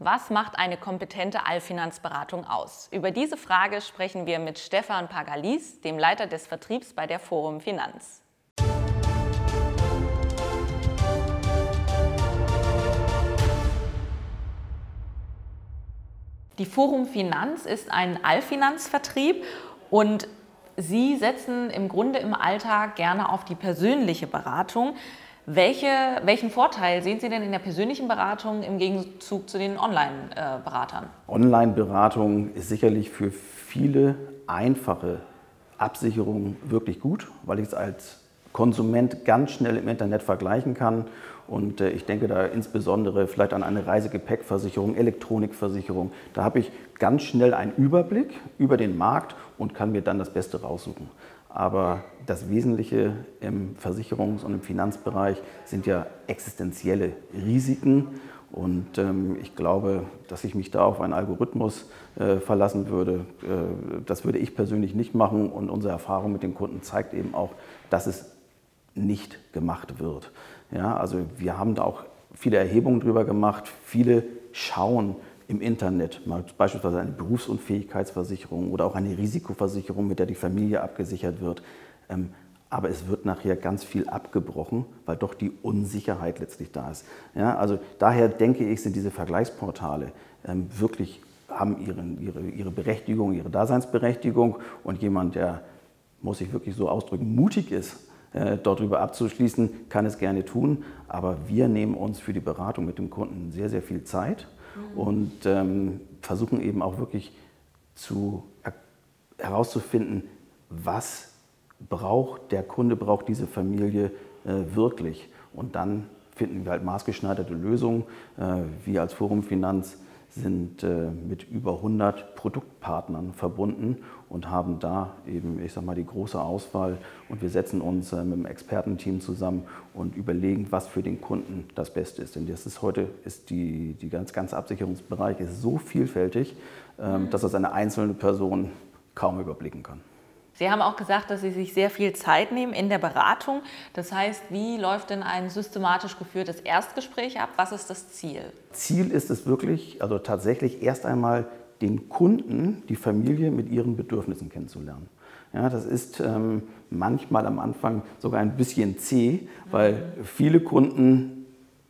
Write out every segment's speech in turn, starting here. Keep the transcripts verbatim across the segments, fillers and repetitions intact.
Was macht eine kompetente Allfinanzberatung aus? Über diese Frage sprechen wir mit Stefan Pagalis, dem Leiter des Vertriebs bei der Forum Finanz. Die Forum Finanz ist ein Allfinanzvertrieb und Sie setzen im Grunde im Alltag gerne auf die persönliche Beratung. Welche, welchen Vorteil sehen Sie denn in der persönlichen Beratung im Gegenzug zu den Online-Beratern? Online-Beratung ist sicherlich für viele einfache Absicherungen wirklich gut, weil ich es als Konsument ganz schnell im Internet vergleichen kann. Und ich denke da insbesondere vielleicht an eine Reisegepäckversicherung, Elektronikversicherung. Da habe ich ganz schnell einen Überblick über den Markt und kann mir dann das Beste raussuchen. Aber das Wesentliche im Versicherungs- und im Finanzbereich sind ja existenzielle Risiken. Und ähm, ich glaube, dass ich mich da auf einen Algorithmus äh, verlassen würde. Äh, das würde ich persönlich nicht machen. Und unsere Erfahrung mit den Kunden zeigt eben auch, dass es nicht gemacht wird. Ja, also wir haben da auch viele Erhebungen drüber gemacht. Viele schauen im Internet, beispielsweise eine Berufsunfähigkeitsversicherung oder auch eine Risikoversicherung, mit der die Familie abgesichert wird. Aber es wird nachher ganz viel abgebrochen, weil doch die Unsicherheit letztlich da ist. Ja, also daher denke ich, sind diese Vergleichsportale wirklich, haben ihren, ihre, ihre Berechtigung, ihre Daseinsberechtigung. Und jemand, der, muss ich wirklich so ausdrücken, mutig ist, dort drüber abzuschließen, kann es gerne tun. Aber wir nehmen uns für die Beratung mit dem Kunden sehr, sehr viel Zeit. Und ähm, versuchen eben auch wirklich zu, äh, herauszufinden, was braucht der Kunde, braucht diese Familie äh, wirklich. Und dann finden wir halt maßgeschneiderte Lösungen. Äh, wir als Forum Finanz sind äh, mit über hundert Produktpartnern verbunden und haben da eben, ich sag mal, die große Auswahl. Und wir setzen uns äh, mit dem Expertenteam zusammen und überlegen, was für den Kunden das Beste ist. Denn das ist heute ist die, die ganz, ganze Absicherungsbereich ist so vielfältig, ähm, dass das eine einzelne Person kaum überblicken kann. Sie haben auch gesagt, dass Sie sich sehr viel Zeit nehmen in der Beratung. Das heißt, wie läuft denn ein systematisch geführtes Erstgespräch ab? Was ist das Ziel? Ziel ist es wirklich, also tatsächlich erst einmal den Kunden, die Familie mit ihren Bedürfnissen kennenzulernen. Ja, das ist ähm, manchmal am Anfang sogar ein bisschen zäh, weil mhm. viele Kunden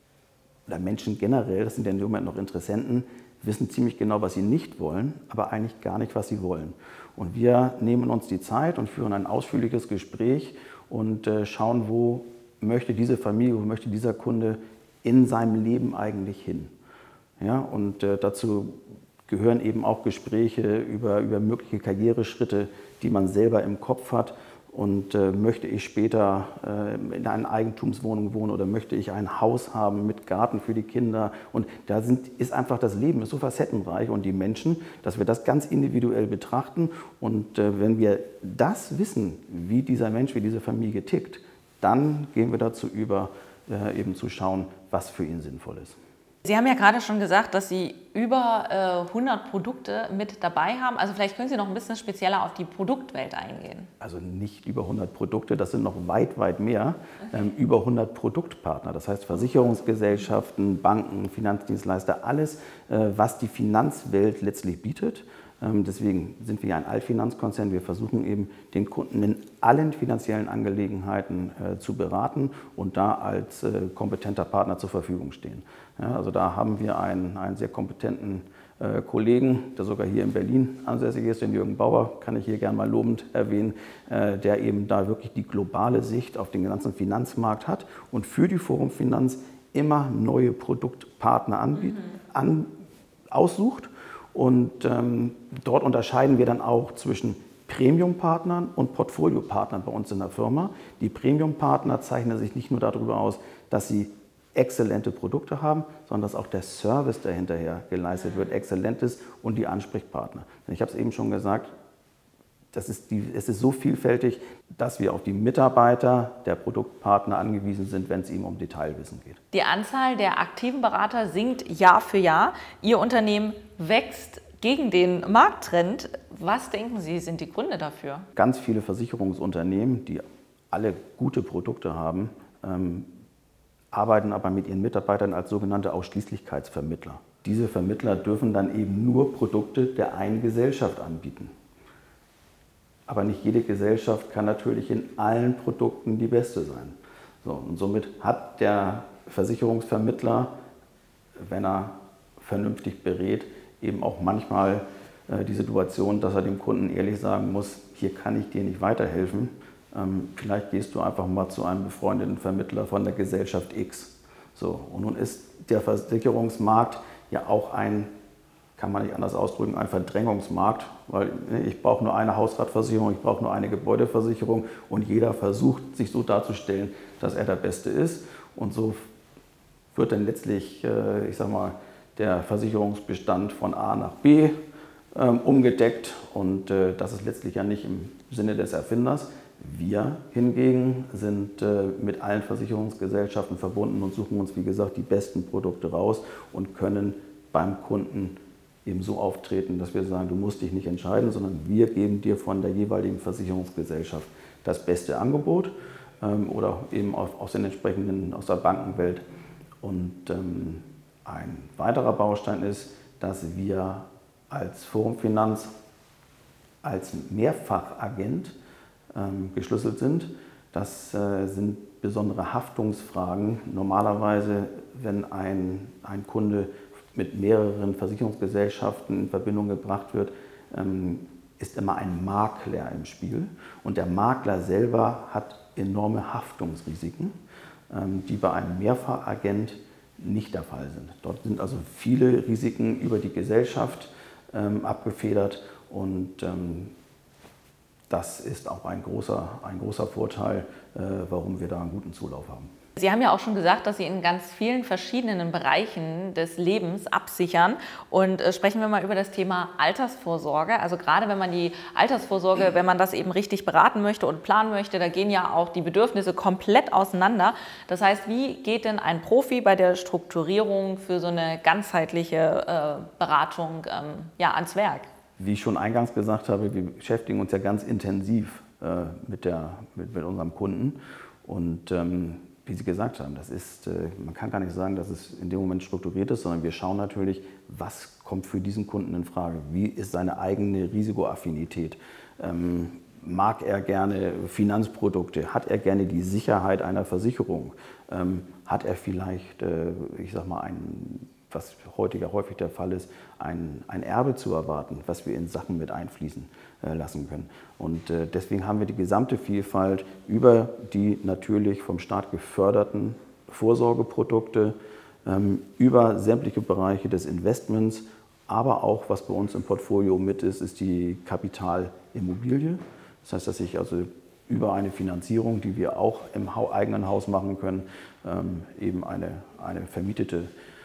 oder Menschen generell, das sind ja im Moment noch Interessenten, wissen ziemlich genau, was sie nicht wollen, aber eigentlich gar nicht, was sie wollen. Und wir nehmen uns die Zeit und führen ein ausführliches Gespräch und äh, schauen, wo möchte diese Familie, wo möchte dieser Kunde in seinem Leben eigentlich hin. Ja, und äh, dazu gehören eben auch Gespräche über, über mögliche Karriereschritte, die man selber im Kopf hat. Und äh, möchte ich später äh, in einer Eigentumswohnung wohnen oder möchte ich ein Haus haben mit Garten für die Kinder? Und da sind, ist einfach das Leben ist so facettenreich und die Menschen, dass wir das ganz individuell betrachten. Und äh, wenn wir das wissen, wie dieser Mensch, wie diese Familie tickt, dann gehen wir dazu über, äh, eben zu schauen, was für ihn sinnvoll ist. Sie haben ja gerade schon gesagt, dass Sie über äh, hundert Produkte mit dabei haben. Also vielleicht können Sie noch ein bisschen spezieller auf die Produktwelt eingehen. Also nicht über hundert Produkte, das sind noch weit, weit mehr. Ähm, über hundert Produktpartner, das heißt Versicherungsgesellschaften, Banken, Finanzdienstleister, alles, äh, was die Finanzwelt letztlich bietet. Ähm, deswegen sind wir ja ein Allfinanzkonzern. Wir versuchen eben den Kunden in allen finanziellen Angelegenheiten äh, zu beraten und da als äh, kompetenter Partner zur Verfügung stehen. Ja, also da haben wir einen, einen sehr kompetenten äh, Kollegen, der sogar hier in Berlin ansässig ist, den Jürgen Bauer, kann ich hier gerne mal lobend erwähnen, äh, der eben da wirklich die globale Sicht auf den ganzen Finanzmarkt hat und für die Forum Finanz immer neue Produktpartner anbietet, mhm. an, aussucht. Und ähm, dort unterscheiden wir dann auch zwischen Premium-Partnern und Portfolio-Partnern bei uns in der Firma. Die Premium-Partner zeichnen sich nicht nur darüber aus, dass sie exzellente Produkte haben, sondern dass auch der Service, der hinterher geleistet wird, exzellent ist und die Ansprechpartner. Denn ich habe es eben schon gesagt, das ist die, es ist so vielfältig, dass wir auf die Mitarbeiter der Produktpartner angewiesen sind, wenn es ihm um Detailwissen geht. Die Anzahl der aktiven Berater sinkt Jahr für Jahr. Ihr Unternehmen wächst gegen den Markttrend. Was denken Sie, sind die Gründe dafür? Ganz viele Versicherungsunternehmen, die alle gute Produkte haben, ähm, arbeiten aber mit ihren Mitarbeitern als sogenannte Ausschließlichkeitsvermittler. Diese Vermittler dürfen dann eben nur Produkte der einen Gesellschaft anbieten. Aber nicht jede Gesellschaft kann natürlich in allen Produkten die beste sein. So, und somit hat der Versicherungsvermittler, wenn er vernünftig berät, eben auch manchmal äh, die Situation, dass er dem Kunden ehrlich sagen muss, hier kann ich dir nicht weiterhelfen. Ähm, vielleicht gehst du einfach mal zu einem befreundeten Vermittler von der Gesellschaft X. So, und nun ist der Versicherungsmarkt ja auch ein, kann man nicht anders ausdrücken, ein Verdrängungsmarkt, weil ich brauche nur eine Hausratversicherung, ich brauche nur eine Gebäudeversicherung und jeder versucht, sich so darzustellen, dass er der Beste ist. Und so wird dann letztlich, ich sag mal, der Versicherungsbestand von A nach B umgedeckt und das ist letztlich ja nicht im Sinne des Erfinders. Wir hingegen sind mit allen Versicherungsgesellschaften verbunden und suchen uns, wie gesagt, die besten Produkte raus und können beim Kunden eben so auftreten, dass wir sagen, du musst dich nicht entscheiden, sondern wir geben dir von der jeweiligen Versicherungsgesellschaft das beste Angebot ähm, oder eben aus, aus den entsprechenden, aus der Bankenwelt. Und ähm, ein weiterer Baustein ist, dass wir als Forum Finanz als Mehrfachagent ähm, geschlüsselt sind. Das äh, sind besondere Haftungsfragen. Normalerweise, wenn ein, ein Kunde mit mehreren Versicherungsgesellschaften in Verbindung gebracht wird, ähm, ist immer ein Makler im Spiel. Und der Makler selber hat enorme Haftungsrisiken, ähm, die bei einem Mehrfachagent nicht der Fall sind. Dort sind also viele Risiken über die Gesellschaft ähm, abgefedert und ähm, das ist auch ein großer, ein großer Vorteil, äh, warum wir da einen guten Zulauf haben. Sie haben ja auch schon gesagt, dass Sie in ganz vielen verschiedenen Bereichen des Lebens absichern. Und äh, sprechen wir mal über das Thema Altersvorsorge. Also gerade wenn man die Altersvorsorge, wenn man das eben richtig beraten möchte und planen möchte, da gehen ja auch die Bedürfnisse komplett auseinander. Das heißt, wie geht denn ein Profi bei der Strukturierung für so eine ganzheitliche äh, Beratung ähm, ja, ans Werk? Wie ich schon eingangs gesagt habe, wir beschäftigen uns ja ganz intensiv äh, mit, der, mit, mit unserem Kunden. Und ähm, wie Sie gesagt haben, das ist, äh, man kann gar nicht sagen, dass es in dem Moment strukturiert ist, sondern wir schauen natürlich, was kommt für diesen Kunden in Frage. Wie ist seine eigene Risikoaffinität? Ähm, mag er gerne Finanzprodukte? Hat er gerne die Sicherheit einer Versicherung? Ähm, hat er vielleicht, äh, ich sag mal, ein was heute ja häufig der Fall ist, ein, ein Erbe zu erwarten, was wir in Sachen mit einfließen äh, lassen können. Und äh, deswegen haben wir die gesamte Vielfalt über die natürlich vom Staat geförderten Vorsorgeprodukte, ähm, über sämtliche Bereiche des Investments, aber auch, was bei uns im Portfolio mit ist, ist die Kapitalimmobilie. Das heißt, dass ich also über eine Finanzierung, die wir auch im eigenen Haus machen können, ähm, eben eine, eine vermietete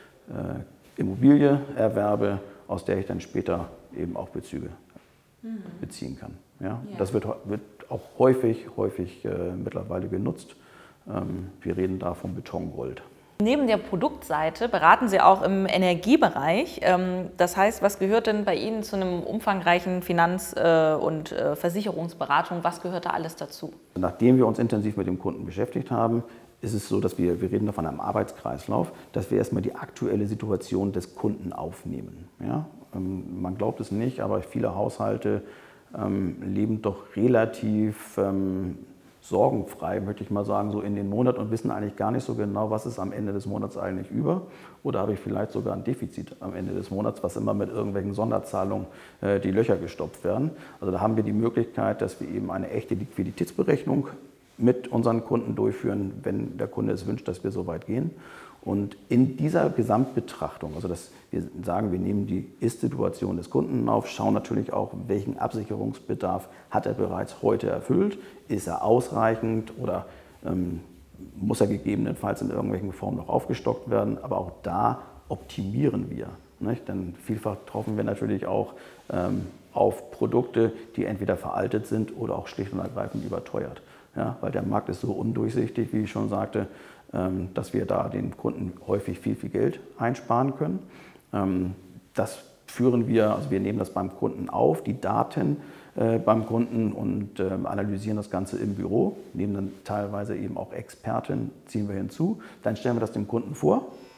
Äh, Immobilie erwerbe, aus der ich dann später eben auch Bezüge mhm. beziehen kann. Ja? Ja. Das wird, wird auch häufig, häufig äh, mittlerweile genutzt. Ähm, wir reden da vom Betongold. Neben der Produktseite beraten Sie auch im Energiebereich. Ähm, das heißt, was gehört denn bei Ihnen zu einem umfangreichen Finanz- äh, und äh, Versicherungsberatung? Was gehört da alles dazu? Nachdem wir uns intensiv mit dem Kunden beschäftigt haben, ist es so, dass wir, wir reden da von einem Arbeitskreislauf, dass wir erstmal die aktuelle Situation des Kunden aufnehmen. Ja? Ähm, man glaubt es nicht, aber viele Haushalte ähm, leben doch relativ ähm, sorgenfrei, möchte ich mal sagen, so in den Monat und wissen eigentlich gar nicht so genau, was ist am Ende des Monats eigentlich über. Oder habe ich vielleicht sogar ein Defizit am Ende des Monats, was immer mit irgendwelchen Sonderzahlungen äh, die Löcher gestopft werden. Also da haben wir die Möglichkeit, dass wir eben eine echte Liquiditätsberechnung mit unseren Kunden durchführen, wenn der Kunde es wünscht, dass wir so weit gehen. Und in dieser Gesamtbetrachtung, also dass wir sagen, wir nehmen die Ist-Situation des Kunden auf, schauen natürlich auch, welchen Absicherungsbedarf hat er bereits heute erfüllt, ist er ausreichend oder ähm, muss er gegebenenfalls in irgendwelchen Formen noch aufgestockt werden. Aber auch da optimieren wir. Nicht? Denn vielfach treffen wir natürlich auch ähm, auf Produkte, die entweder veraltet sind oder auch schlicht und ergreifend überteuert. Ja, weil der Markt ist so undurchsichtig, wie ich schon sagte, ähm, dass wir da den Kunden häufig viel, viel Geld einsparen können. Ähm, das führen wir, also wir nehmen das beim Kunden auf, die Daten äh, beim Kunden und äh, analysieren das Ganze im Büro, nehmen dann teilweise eben auch Experten, ziehen wir hinzu, dann stellen wir das dem Kunden vor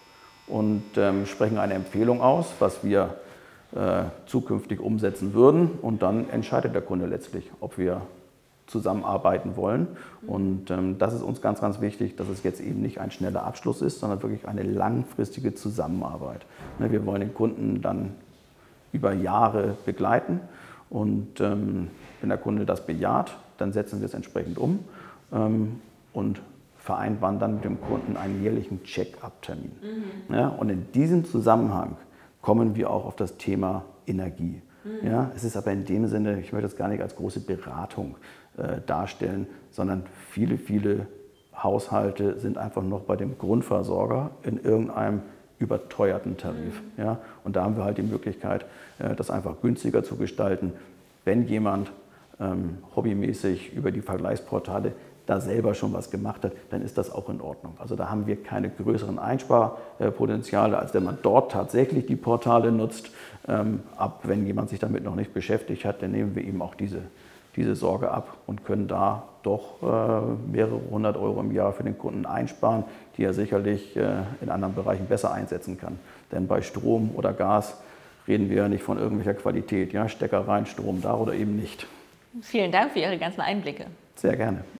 und ähm, sprechen eine Empfehlung aus, was wir äh, zukünftig umsetzen würden. Und dann entscheidet der Kunde letztlich, ob wir zusammenarbeiten wollen. Und ähm, das ist uns ganz, ganz wichtig, dass es jetzt eben nicht ein schneller Abschluss ist, sondern wirklich eine langfristige Zusammenarbeit. Ne, wir wollen den Kunden dann über Jahre begleiten und ähm, wenn der Kunde das bejaht, dann setzen wir es entsprechend um ähm, und vereinbaren dann mit dem Kunden einen jährlichen Check-up-Termin. Mhm. Ja, und in diesem Zusammenhang kommen wir auch auf das Thema Energie. Mhm. Ja, es ist aber in dem Sinne, ich möchte das gar nicht als große Beratung äh, darstellen, sondern viele, viele Haushalte sind einfach noch bei dem Grundversorger in irgendeinem überteuerten Tarif. Mhm. Ja, und da haben wir halt die Möglichkeit, äh, das einfach günstiger zu gestalten, wenn jemand ähm, hobbymäßig über die Vergleichsportale da selber schon was gemacht hat, dann ist das auch in Ordnung. Also da haben wir keine größeren Einsparpotenziale, als wenn man dort tatsächlich die Portale nutzt. Ähm, ab wenn jemand sich damit noch nicht beschäftigt hat, dann nehmen wir ihm auch diese, diese Sorge ab und können da doch äh, mehrere hundert Euro im Jahr für den Kunden einsparen, die er sicherlich äh, in anderen Bereichen besser einsetzen kann. Denn bei Strom oder Gas reden wir ja nicht von irgendwelcher Qualität. Ja? Stecker rein, Strom da oder eben nicht. Vielen Dank für Ihre ganzen Einblicke. Sehr gerne.